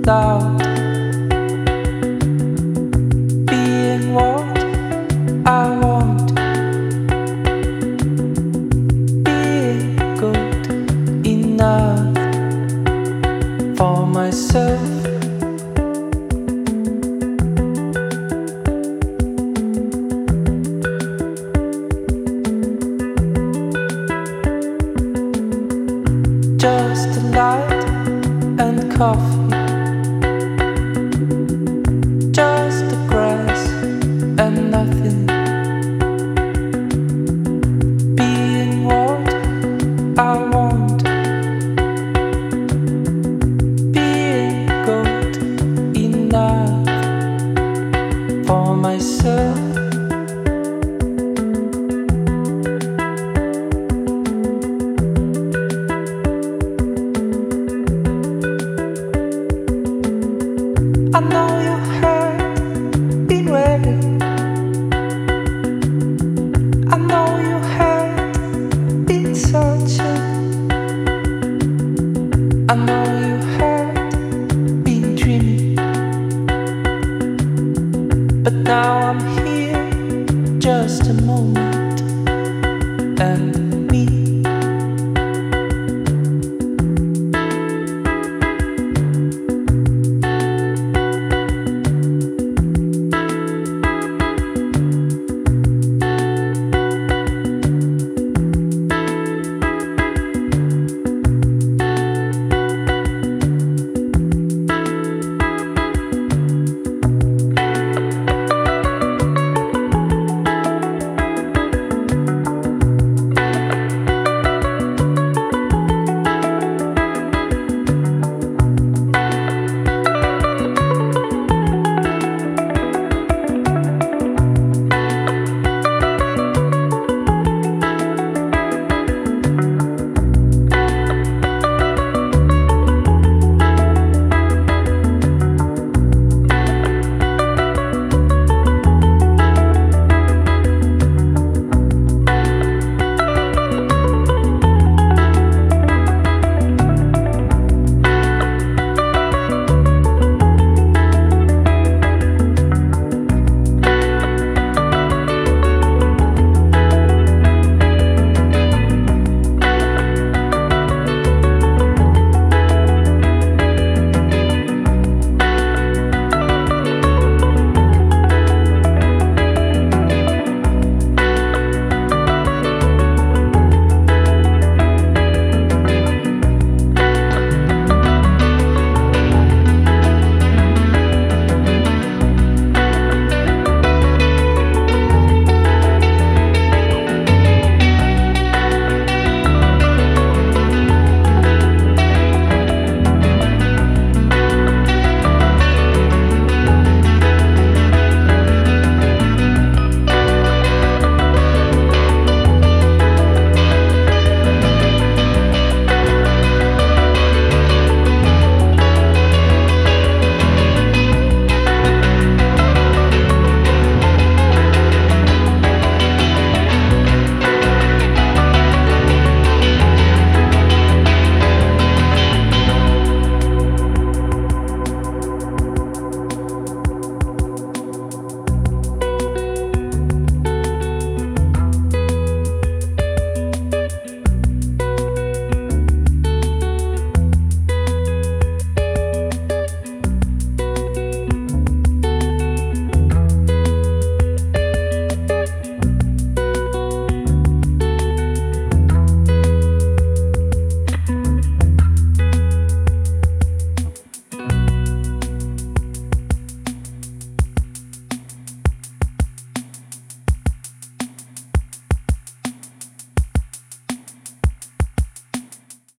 without being what I want, being good enough for myself. Just a light and coffee, just the grass and nothing, being what I want, being good enough for myself. I know you heard, been ready. I know you heard, been searching. I know you heard, been dreaming. But now I'm here, just a moment.